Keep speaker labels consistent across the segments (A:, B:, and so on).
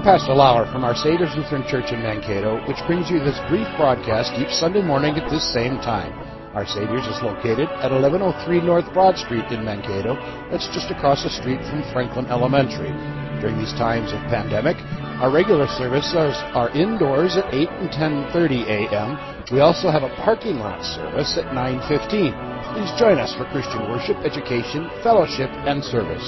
A: Pastor Lauer from Our Savior's Lutheran Church in Mankato, which brings you this brief broadcast each Sunday morning at this same time. Our Savior's is located at 1103 North Broad Street in Mankato. That's just across the street from Franklin Elementary. During these times of pandemic, our regular services are indoors at 8 and 10:30 a.m. We also have a parking lot service at 9:15. Please join us for Christian worship, education, fellowship, and service.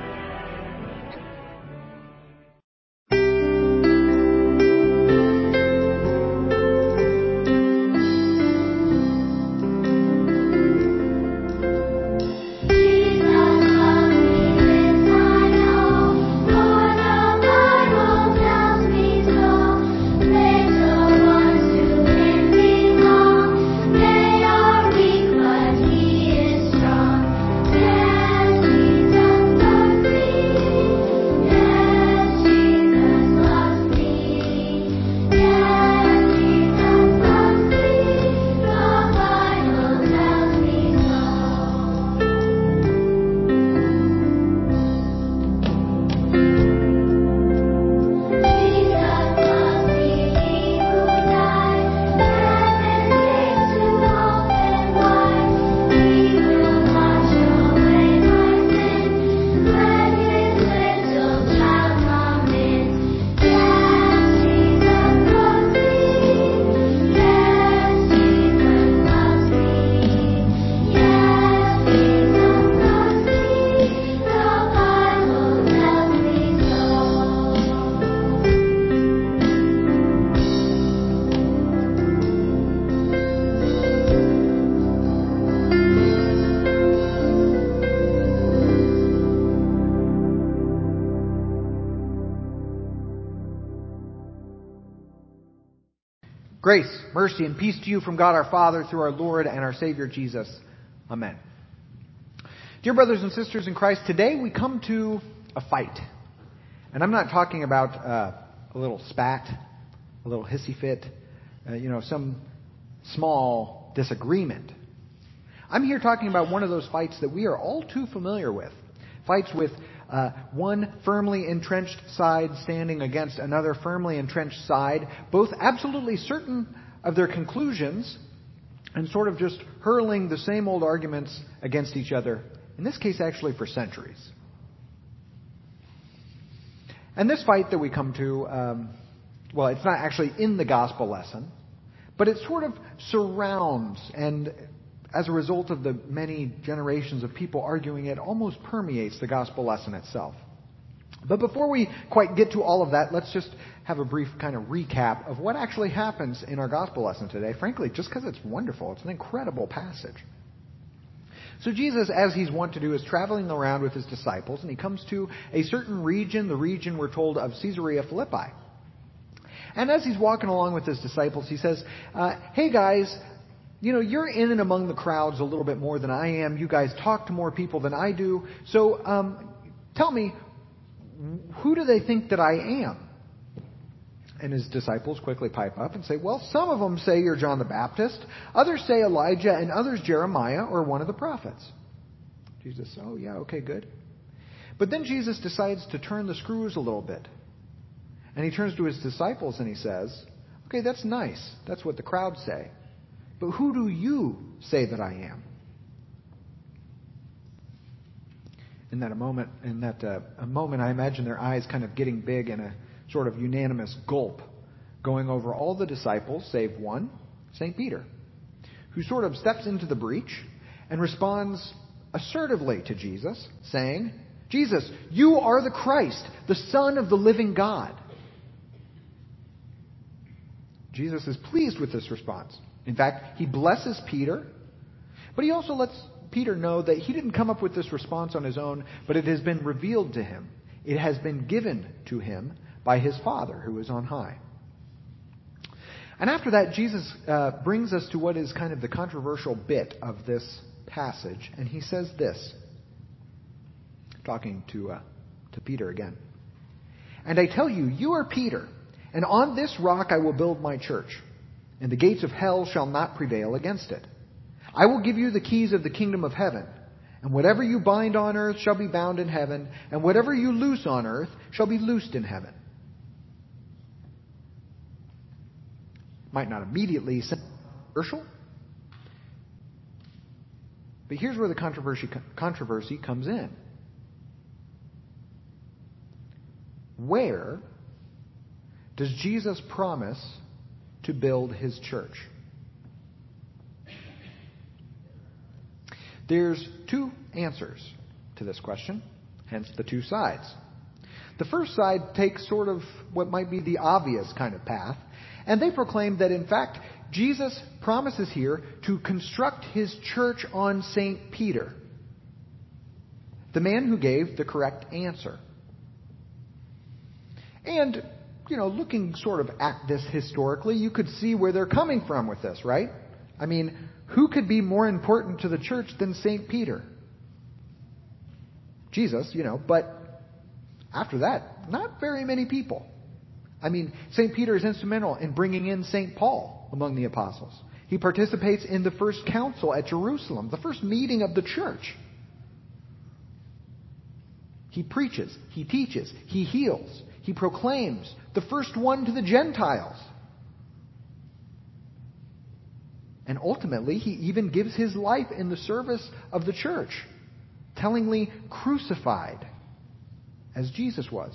B: Grace, mercy, and peace to you from God our Father through our Lord and our Savior Jesus. Amen. Dear brothers and sisters in Christ, today we come to a fight. And I'm not talking about a little spat, a little hissy fit, some small disagreement. I'm here talking about one of those fights that we are all too familiar with. Fights with one firmly entrenched side standing against another firmly entrenched side, both absolutely certain of their conclusions and sort of just hurling the same old arguments against each other, in this case actually for centuries. And this fight that we come to, it's not actually in the gospel lesson, but it sort of surrounds and as a result of the many generations of people arguing it, almost permeates the gospel lesson itself. But before we quite get to all of that, let's just have a brief kind of recap of what actually happens in our gospel lesson today. Frankly, just because it's wonderful. It's an incredible passage. So Jesus, as he's wont to do, is traveling around with his disciples, and he comes to a certain region, the region, we're told, of Caesarea Philippi. And as he's walking along with his disciples, he says, hey guys, you're in and among the crowds a little bit more than I am. You guys talk to more people than I do. So tell me, who do they think that I am? And his disciples quickly pipe up and say, well, some of them say you're John the Baptist. Others say Elijah, and others Jeremiah or one of the prophets. Jesus, oh yeah, okay, good. But then Jesus decides to turn the screws a little bit. And he turns to his disciples and he says, okay, that's nice. That's what the crowds say. But who do you say that I am? In that moment, I imagine their eyes kind of getting big and a sort of unanimous gulp going over all the disciples, save one, St. Peter, who sort of steps into the breach and responds assertively to Jesus, saying, Jesus, you are the Christ, the Son of the living God. Jesus is pleased with this response. In fact, he blesses Peter, but he also lets Peter know that he didn't come up with this response on his own, but it has been revealed to him. It has been given to him by his Father who is on high. And after that, Jesus brings us to what is kind of the controversial bit of this passage, and he says this, talking to Peter again. And I tell you, you are Peter, and on this rock I will build my church. And the gates of hell shall not prevail against it. I will give you the keys of the kingdom of heaven. And whatever you bind on earth shall be bound in heaven, and whatever you loose on earth shall be loosed in heaven. might not immediately sound controversial. But here's where the controversy comes in. Where does Jesus promise to build his church? There's two answers to this question, hence the two sides. The first side takes sort of what might be the obvious kind of path, and they proclaim that in fact Jesus promises here to construct his church on St. Peter, the man who gave the correct answer. And, looking sort of at this historically, you could see where they're coming from with this, right? I mean, who could be more important to the church than St. Peter? Jesus, but after that, not very many people. I mean, St. Peter is instrumental in bringing in St. Paul among the apostles. He participates in the first council at Jerusalem, the first meeting of the church. He preaches, he teaches, he heals, he proclaims, the first one to the Gentiles. And ultimately, he even gives his life in the service of the church, tellingly crucified as Jesus was.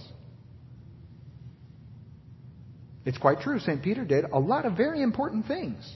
B: It's quite true, St. Peter did a lot of very important things.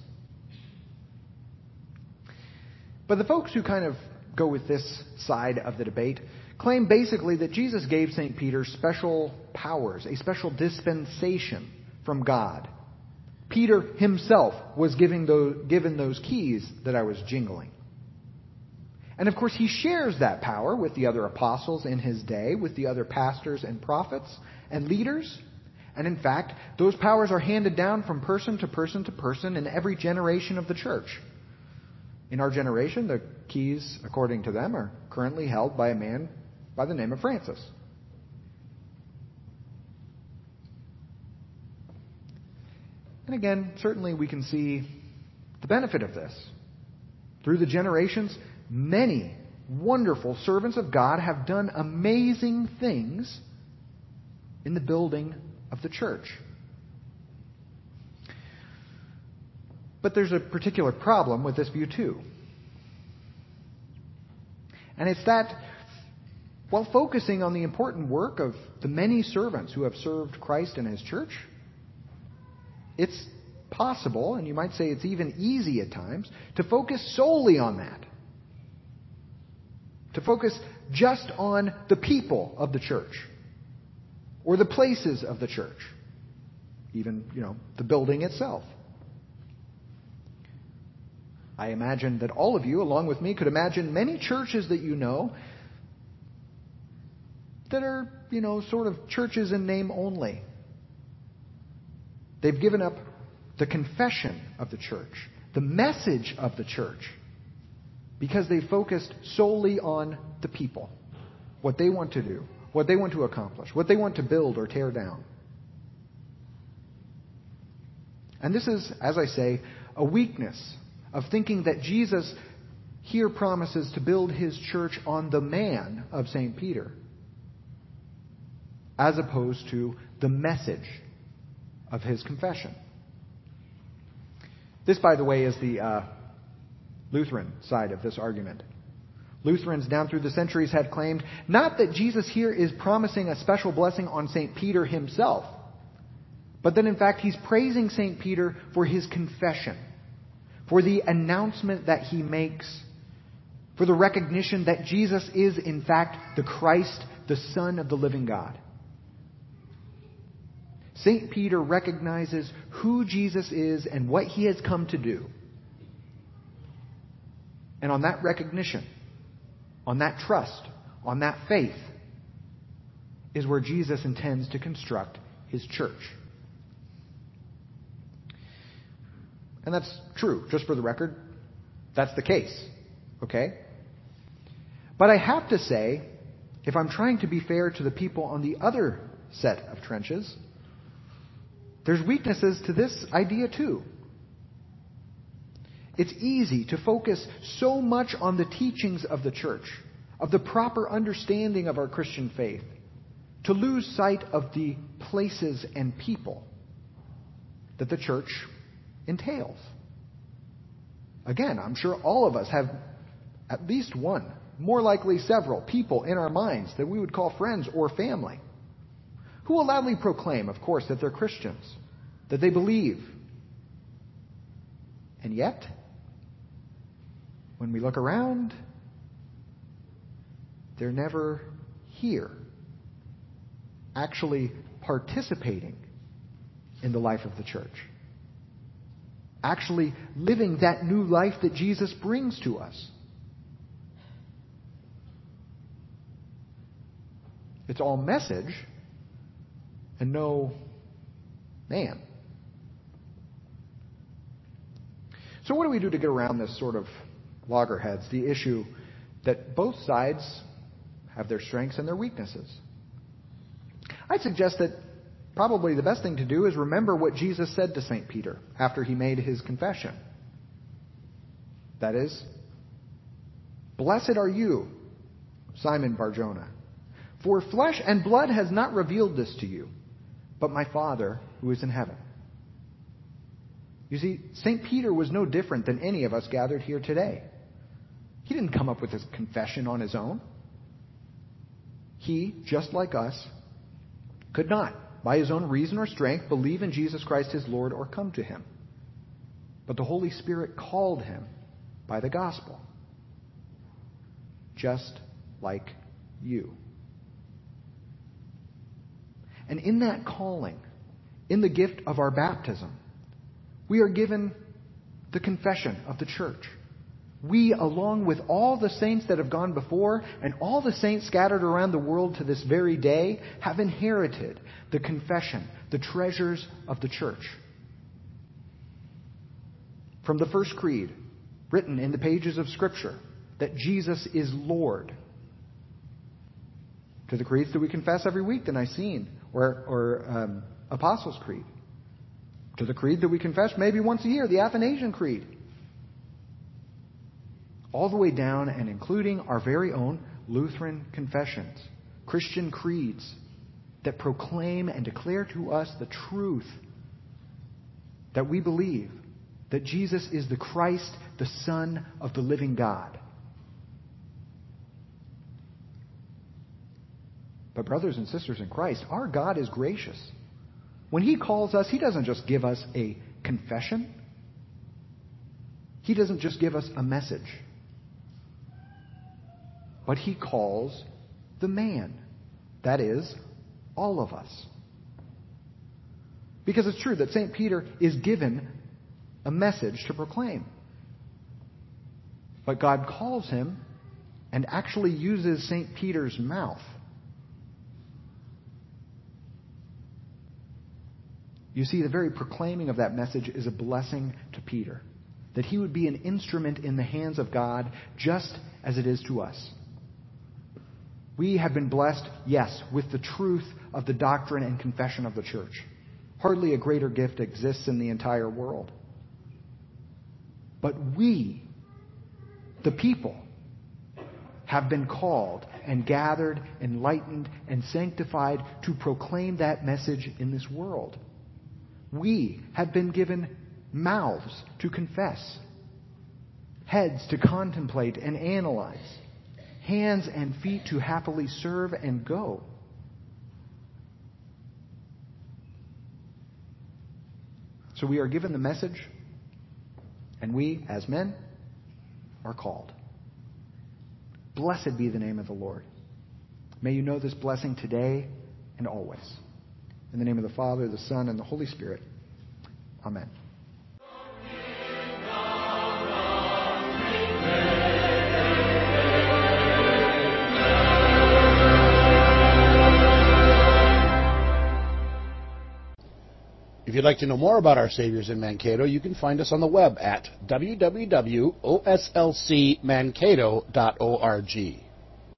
B: But the folks who kind of go with this side of the debate claim basically that Jesus gave St. Peter special powers, a special dispensation from God. Peter himself was given those keys that I was jingling. And of course, he shares that power with the other apostles in his day, with the other pastors and prophets and leaders. And in fact, those powers are handed down from person to person to person in every generation of the church. In our generation, the keys, according to them, are currently held by a man by the name of Francis. And again, certainly we can see the benefit of this. Through the generations, many wonderful servants of God have done amazing things in the building of the church. But there's a particular problem with this view too. And it's that while focusing on the important work of the many servants who have served Christ and his church, it's possible, and you might say it's even easy at times, to focus solely on that. To focus just on the people of the church, or the places of the church, even, the building itself. I imagine that all of you, along with me, could imagine many churches that you know that are, sort of churches in name only. They've given up the confession of the church, the message of the church, because they focused solely on the people, what they want to do, what they want to accomplish, what they want to build or tear down. And this is, as I say, a weakness of thinking that Jesus here promises to build his church on the man of St. Peter, as opposed to the message of his confession. This, by the way, is the Lutheran side of this argument. Lutherans down through the centuries have claimed not that Jesus here is promising a special blessing on St. Peter himself, but that in fact he's praising St. Peter for his confession, for the announcement that he makes, for the recognition that Jesus is in fact the Christ, the Son of the living God. St. Peter recognizes who Jesus is and what he has come to do. And on that recognition, on that trust, on that faith, is where Jesus intends to construct his church. And that's true, just for the record. That's the case. Okay? But I have to say, if I'm trying to be fair to the people on the other set of trenches, there's weaknesses to this idea too. It's easy to focus so much on the teachings of the church, of the proper understanding of our Christian faith, to lose sight of the places and people that the church entails. Again, I'm sure all of us have at least one, more likely several, people in our minds that we would call friends or family, who will loudly proclaim, of course, that they're Christians, that they believe. And yet, when we look around, they're never here, actually participating in the life of the church, actually living that new life that Jesus brings to us. It's all message and no man. So what do we do to get around this sort of loggerheads, the issue that both sides have their strengths and their weaknesses? I'd suggest that probably the best thing to do is remember what Jesus said to St. Peter after he made his confession. That is, "Blessed are you, Simon Bar-Jonah, for flesh and blood has not revealed this to you, but my Father who is in heaven." You see, St. Peter was no different than any of us gathered here today. He didn't come up with his confession on his own. He, just like us, could not, by his own reason or strength, believe in Jesus Christ his Lord or come to him. But the Holy Spirit called him by the gospel, just like you. And in that calling, in the gift of our baptism, we are given the confession of the church. We, along with all the saints that have gone before and all the saints scattered around the world to this very day, have inherited the confession, the treasures of the church. From the first creed, written in the pages of Scripture, that Jesus is Lord, to the creeds that we confess every week, the Nicene or Apostles' Creed, to the creed that we confess maybe once a year, the Athanasian Creed, all the way down and including our very own Lutheran confessions, Christian creeds that proclaim and declare to us the truth that we believe that Jesus is the Christ, the Son of the living God. But brothers and sisters in Christ, our God is gracious. When He calls us, He doesn't just give us a confession. He doesn't just give us a message. But He calls the man. That is, all of us. Because it's true that St. Peter is given a message to proclaim. But God calls him and actually uses St. Peter's mouth. You see, the very proclaiming of that message is a blessing to Peter, that he would be an instrument in the hands of God just as it is to us. We have been blessed, yes, with the truth of the doctrine and confession of the church. Hardly a greater gift exists in the entire world. But we, the people, have been called and gathered, enlightened, and sanctified to proclaim that message in this world. We have been given mouths to confess, heads to contemplate and analyze, hands and feet to happily serve and go. So we are given the message, and we, as men, are called. Blessed be the name of the Lord. May you know this blessing today and always. In the name of the Father, the Son, and the Holy Spirit. Amen.
A: If you'd like to know more about our Saviors in Mankato, you can find us on the web at www.oslcmankato.org.